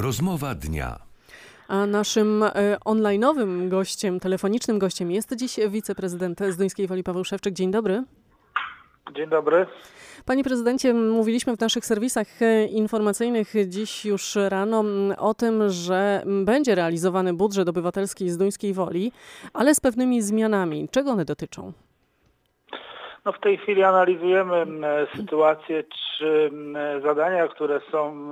Rozmowa dnia. A naszym online'owym gościem, telefonicznym gościem jest dziś wiceprezydent Zduńskiej Woli Paweł Szewczyk. Dzień dobry. Dzień dobry. Panie prezydencie, mówiliśmy w naszych serwisach informacyjnych dziś już rano o tym, że będzie realizowany budżet obywatelski Zduńskiej Woli, ale z pewnymi zmianami. Czego one dotyczą? No w tej chwili analizujemy sytuację, czy zadania, które są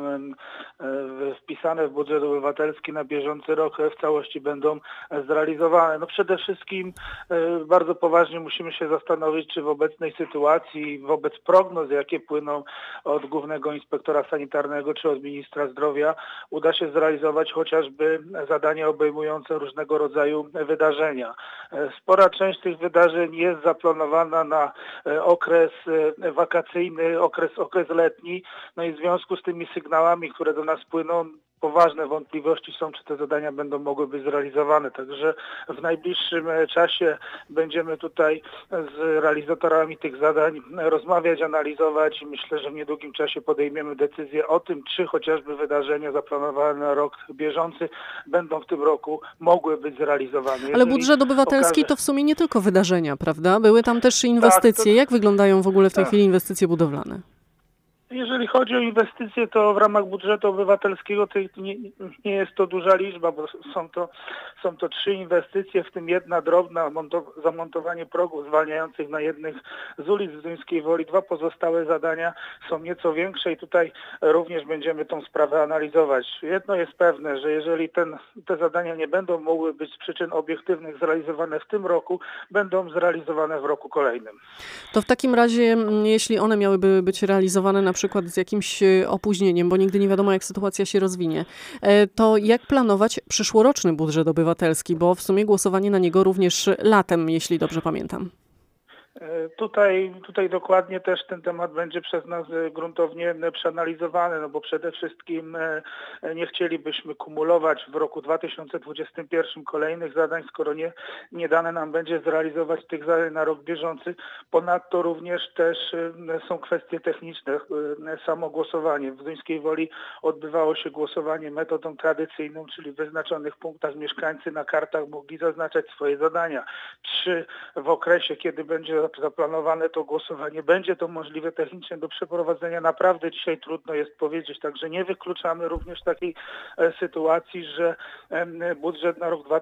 wpisane w budżet obywatelski na bieżący rok w całości będą zrealizowane. No przede wszystkim bardzo poważnie musimy się zastanowić, czy w obecnej sytuacji, wobec prognoz, jakie płyną od Głównego Inspektora Sanitarnego czy od Ministra Zdrowia, uda się zrealizować chociażby zadania obejmujące różnego rodzaju wydarzenia. Spora część tych wydarzeń jest zaplanowana na okres wakacyjny, okres letni, no i w związku z tymi sygnałami, które do nas płyną, poważne wątpliwości są, czy te zadania będą mogły być zrealizowane. Także w najbliższym czasie będziemy tutaj z realizatorami tych zadań rozmawiać, analizować i myślę, że w niedługim czasie podejmiemy decyzję o tym, czy chociażby wydarzenia zaplanowane na rok bieżący będą w tym roku mogły być zrealizowane. Ale budżet obywatelski to w sumie nie tylko wydarzenia, prawda? Były tam też inwestycje. Jak wyglądają w ogóle w tej chwili inwestycje budowlane? Jeżeli chodzi o inwestycje, to w ramach budżetu obywatelskiego to nie jest to duża liczba, bo są to 3 inwestycje, w tym jedna drobna, zamontowanie progów zwalniających na jednych z ulic Zduńskiej Woli. 2 pozostałe zadania są nieco większe i tutaj również będziemy tą sprawę analizować. Jedno jest pewne, że jeżeli te zadania nie będą mogły być z przyczyn obiektywnych zrealizowane w tym roku, będą zrealizowane w roku kolejnym. To w takim razie, jeśli one miałyby być realizowane na przykład z jakimś opóźnieniem, bo nigdy nie wiadomo, jak sytuacja się rozwinie, to jak planować przyszłoroczny budżet obywatelski, bo w sumie głosowanie na niego również latem, jeśli dobrze pamiętam. Tutaj dokładnie też ten temat będzie przez nas gruntownie przeanalizowany, no bo przede wszystkim nie chcielibyśmy kumulować w roku 2021 kolejnych zadań, skoro nie dane nam będzie zrealizować tych zadań na rok bieżący. Ponadto również też są kwestie techniczne. Samo głosowanie. W Zduńskiej Woli odbywało się głosowanie metodą tradycyjną, czyli w wyznaczonych punktach mieszkańcy na kartach mogli zaznaczać swoje zadania. Czy w okresie, kiedy będzie zaplanowane to głosowanie, będzie to możliwe technicznie do przeprowadzenia? Naprawdę dzisiaj trudno jest powiedzieć, także nie wykluczamy również takiej sytuacji, że budżet na rok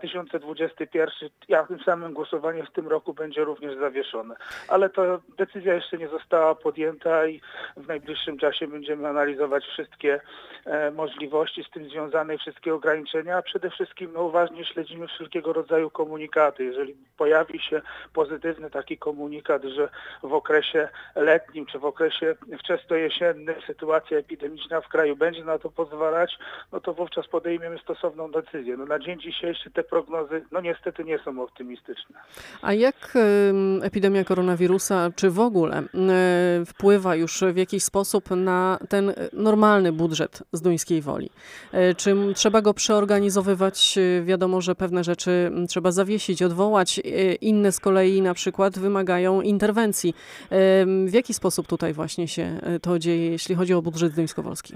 2021, a tym samym głosowanie w tym roku będzie również zawieszone. Ale to decyzja jeszcze nie została podjęta i w najbliższym czasie będziemy analizować wszystkie możliwości z tym związane, wszystkie ograniczenia, a przede wszystkim uważnie śledzimy wszelkiego rodzaju komunikaty. Jeżeli pojawi się pozytywny taki komunikat, że w okresie letnim czy w okresie wczesnojesiennym sytuacja epidemiczna w kraju będzie na to pozwalać, no to wówczas podejmiemy stosowną decyzję. No na dzień dzisiejszy te prognozy niestety nie są optymistyczne. A jak epidemia koronawirusa, czy w ogóle wpływa już w jakiś sposób na ten normalny budżet Zduńskiej Woli? Czy trzeba go przeorganizowywać? Wiadomo, że pewne rzeczy trzeba zawiesić, odwołać, inne z kolei na przykład wymagają interwencji. W jaki sposób tutaj właśnie się to dzieje, jeśli chodzi o budżet zduńskowolski?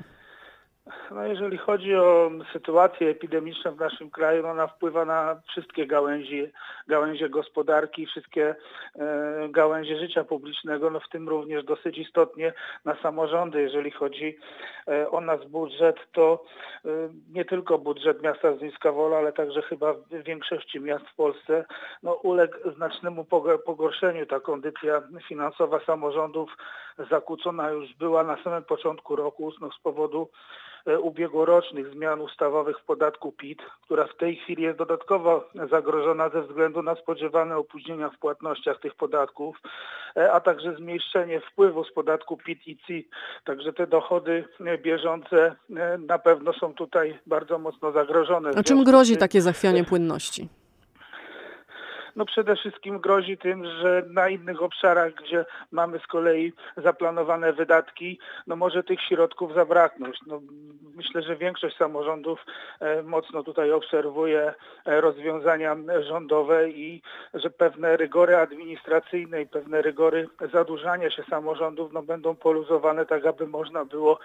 No jeżeli chodzi o sytuację epidemiczną w naszym kraju, ona wpływa na wszystkie gałęzie gospodarki, wszystkie gałęzie życia publicznego, no w tym również dosyć istotnie na samorządy. Jeżeli chodzi o nasz budżet, to nie tylko budżet miasta Zduńska Wola, ale także chyba w większości miast w Polsce uległ znacznemu pogorszeniu. Ta kondycja finansowa samorządów zakłócona już była na samym początku roku z powodu ubiegłorocznych zmian ustawowych w podatku PIT, która w tej chwili jest dodatkowo zagrożona ze względu na spodziewane opóźnienia w płatnościach tych podatków, a także zmniejszenie wpływu z podatku PIT i CIT. Także te dochody bieżące na pewno są tutaj bardzo mocno zagrożone. A czym grozi takie zachwianie płynności? No przede wszystkim grozi tym, że na innych obszarach, gdzie mamy z kolei zaplanowane wydatki, no może tych środków zabraknąć. No, myślę, że większość samorządów mocno tutaj obserwuje rozwiązania rządowe i że pewne rygory administracyjne i pewne rygory zadłużania się samorządów no, będą poluzowane tak, aby można było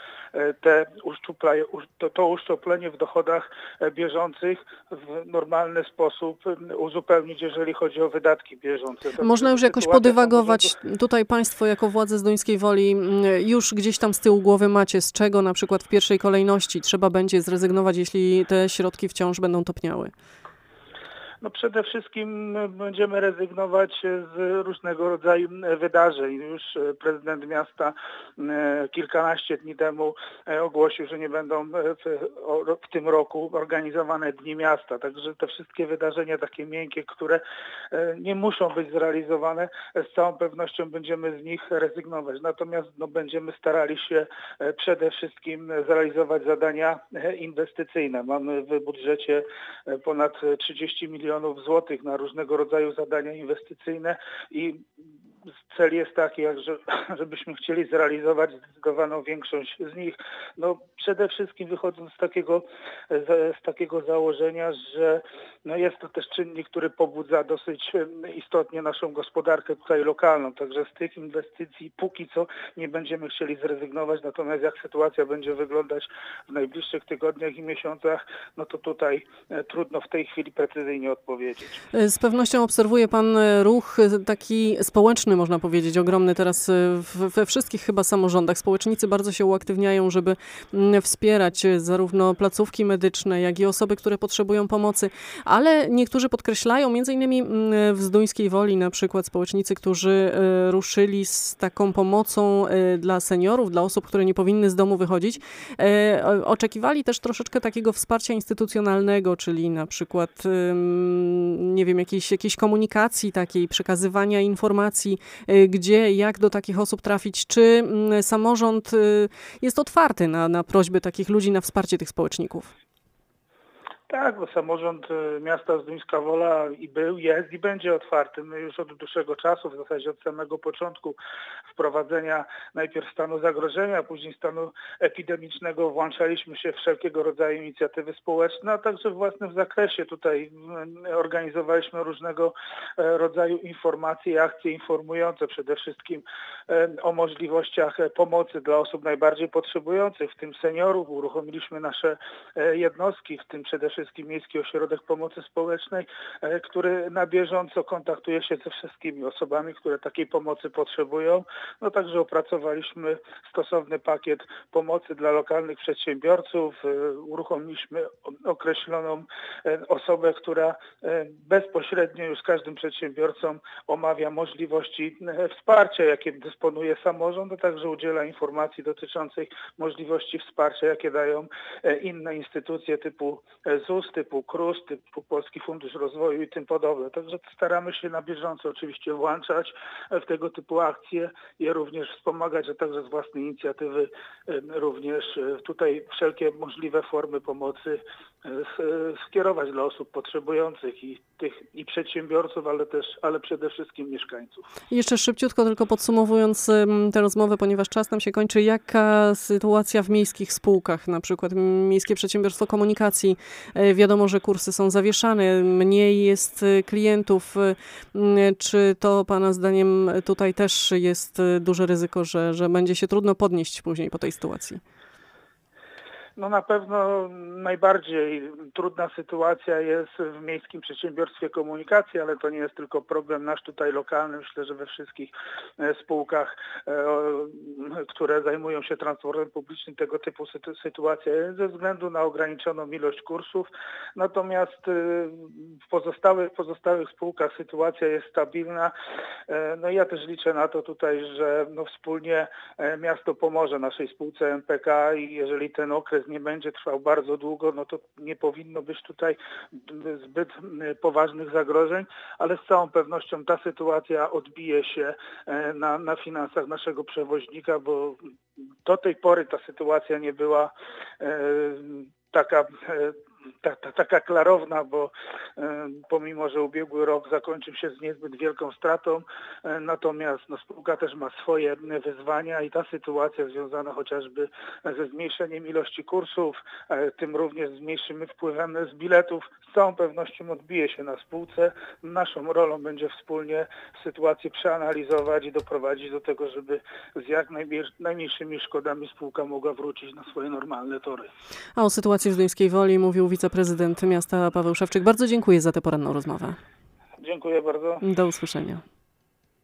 to uszczuplenie w dochodach bieżących w normalny sposób uzupełnić, jeżeli chodzi o wydatki bieżące. Można już jakoś podywagować, tutaj państwo jako władze Zduńskiej Woli już gdzieś tam z tyłu głowy macie, z czego na przykład w pierwszej kolejności trzeba będzie zrezygnować, jeśli te środki wciąż będą topniały? No przede wszystkim będziemy rezygnować z różnego rodzaju wydarzeń. Już prezydent miasta kilkanaście dni temu ogłosił, że nie będą w tym roku organizowane Dni Miasta. Także te wszystkie wydarzenia takie miękkie, które nie muszą być zrealizowane, z całą pewnością będziemy z nich rezygnować. Natomiast no, będziemy starali się przede wszystkim zrealizować zadania inwestycyjne. Mamy w budżecie ponad 30 milionów złotych na różnego rodzaju zadania inwestycyjne i cel jest taki, żebyśmy chcieli zrealizować zdecydowaną większość z nich. No, przede wszystkim wychodząc z takiego założenia, że no jest to też czynnik, który pobudza dosyć istotnie naszą gospodarkę tutaj lokalną. Także z tych inwestycji póki co nie będziemy chcieli zrezygnować, natomiast jak sytuacja będzie wyglądać w najbliższych tygodniach i miesiącach, no to tutaj trudno w tej chwili precyzyjnie odpowiedzieć. Z pewnością obserwuje pan ruch taki społeczny, można powiedzieć, ogromny teraz we wszystkich chyba samorządach. Społecznicy bardzo się uaktywniają, żeby wspierać zarówno placówki medyczne, jak i osoby, które potrzebują pomocy, ale niektórzy podkreślają, między innymi w Zduńskiej Woli na przykład społecznicy, którzy ruszyli z taką pomocą dla seniorów, dla osób, które nie powinny z domu wychodzić, oczekiwali też troszeczkę takiego wsparcia instytucjonalnego, czyli na przykład nie wiem, jakiejś komunikacji takiej, przekazywania informacji, gdzie, jak do takich osób trafić. Czy samorząd jest otwarty na prośby takich ludzi, na wsparcie tych społeczników? Tak, bo samorząd miasta Zduńska Wola jest i będzie otwarty. My już od dłuższego czasu, w zasadzie od samego początku wprowadzenia najpierw stanu zagrożenia, później stanu epidemicznego włączaliśmy się w wszelkiego rodzaju inicjatywy społeczne, a także w własnym zakresie. Tutaj organizowaliśmy różnego rodzaju informacje i akcje informujące przede wszystkim o możliwościach pomocy dla osób najbardziej potrzebujących, w tym seniorów. Uruchomiliśmy nasze jednostki, w tym przede wszystkim Miejski Ośrodek Pomocy Społecznej, który na bieżąco kontaktuje się ze wszystkimi osobami, które takiej pomocy potrzebują. No także opracowaliśmy stosowny pakiet pomocy dla lokalnych przedsiębiorców. Uruchomiliśmy określoną osobę, która bezpośrednio już z każdym przedsiębiorcą omawia możliwości wsparcia, jakie dysponuje samorząd, a także udziela informacji dotyczących możliwości wsparcia, jakie dają inne instytucje typu ZUS, typu KRUS, typu Polski Fundusz Rozwoju i tym podobne. Także staramy się na bieżąco oczywiście włączać w tego typu akcje, je również wspomagać, a także z własnej inicjatywy również tutaj wszelkie możliwe formy pomocy skierować dla osób potrzebujących i przedsiębiorców, ale przede wszystkim mieszkańców. Jeszcze szybciutko, tylko podsumowując tę rozmowę, ponieważ czas nam się kończy, jaka sytuacja w miejskich spółkach, na przykład Miejskie Przedsiębiorstwo Komunikacji, wiadomo, że kursy są zawieszane, mniej jest klientów. Czy to pana zdaniem tutaj też jest duże ryzyko, że będzie się trudno podnieść później po tej sytuacji? No na pewno najbardziej trudna sytuacja jest w Miejskim Przedsiębiorstwie Komunikacji, ale to nie jest tylko problem nasz tutaj lokalny. Myślę, że we wszystkich spółkach, które zajmują się transportem publicznym, tego typu sytuacja jest ze względu na ograniczoną ilość kursów. Natomiast w pozostałych spółkach sytuacja jest stabilna. No i ja też liczę na to tutaj, że wspólnie miasto pomoże naszej spółce MPK i jeżeli ten okres nie będzie trwał bardzo długo, no to nie powinno być tutaj zbyt poważnych zagrożeń, ale z całą pewnością ta sytuacja odbije się na finansach naszego przewoźnika, bo do tej pory ta sytuacja nie była taka taka klarowna, bo pomimo, że ubiegły rok zakończył się z niezbyt wielką stratą, natomiast spółka też ma swoje wyzwania i ta sytuacja związana chociażby ze zmniejszeniem ilości kursów, tym również z mniejszym wpływem z biletów, z całą pewnością odbije się na spółce. Naszą rolą będzie wspólnie sytuację przeanalizować i doprowadzić do tego, żeby z jak najmniejszymi szkodami spółka mogła wrócić na swoje normalne tory. A o sytuacji w Zduńskiej Woli mówił wiceprezydent miasta Paweł Szewczyk. Bardzo dziękuję za tę poranną rozmowę. Dziękuję bardzo. Do usłyszenia.